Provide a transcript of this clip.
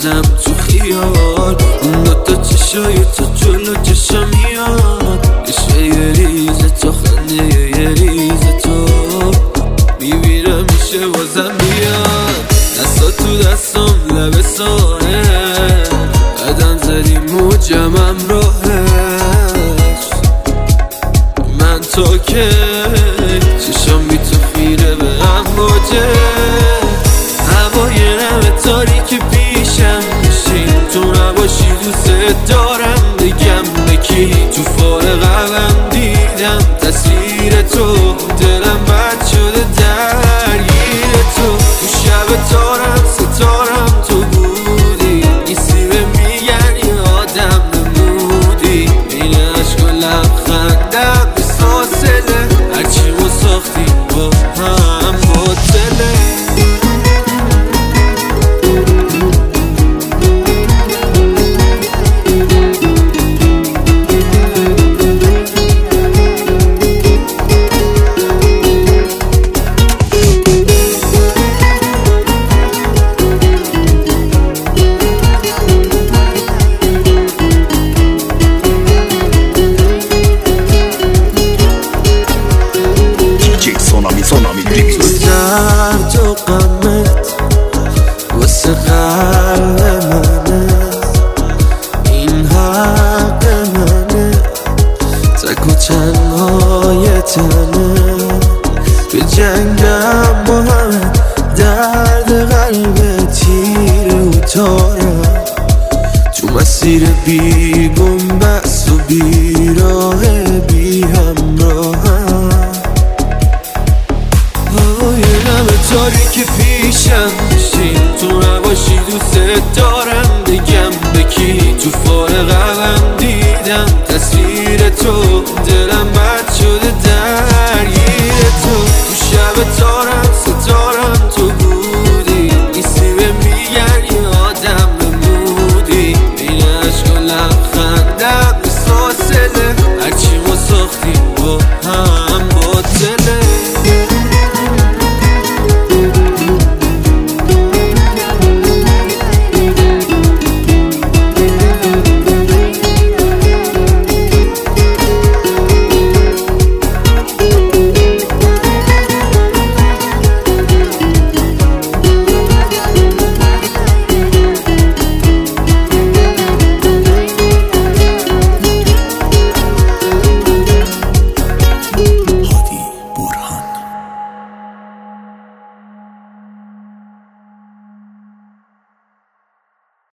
بازم تو خیال اون دوتا چشای تو جلو چشم میاد عشق یه ریزه تو خنده یه ریزه تو میبینم میشه بازم میاد دستا تو دستم لب سانه قدم زدی موجمم راهش من تو که چشم بی تو خیره به هم باجه هوای نمه تاریک پیشم میشین تو نباشی دوست دارم بگم بکی تو فارغم دیدم تصویر تو دلم بد شده درگیر تو شب تارم ستارم تو بودی نیستی به میگن یادم نمودی این عشق و لبخندم به فاصله هرچی ما ساختیم با هم باطله تو قمت واسه قلب منه این حق منه تک و تنهای تنه به جنگم با همه درد قلب تیر و تارم تو مسیر بی بنبست و بی راه بی همراهم تاریک پیشم